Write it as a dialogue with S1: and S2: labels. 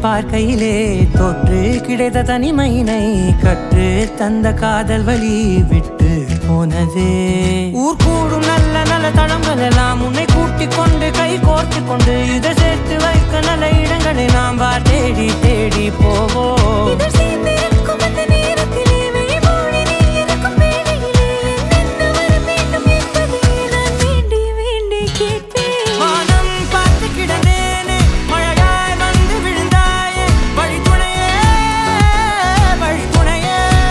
S1: பார்க்கையிலே தொற்று கிடைத்த தனிமையினை கற்று தந்த காதல் வழி விட்டு போனதே. ஊர் கூடும் நல்ல நல்ல தளங்கள் எல்லாம் உன்னை கூட்டிக் கொண்டு கை கோர்த்து கொண்டு இதை சேர்த்து வைக்க நல்ல இடங்களை நாம் தேடி தேடி போ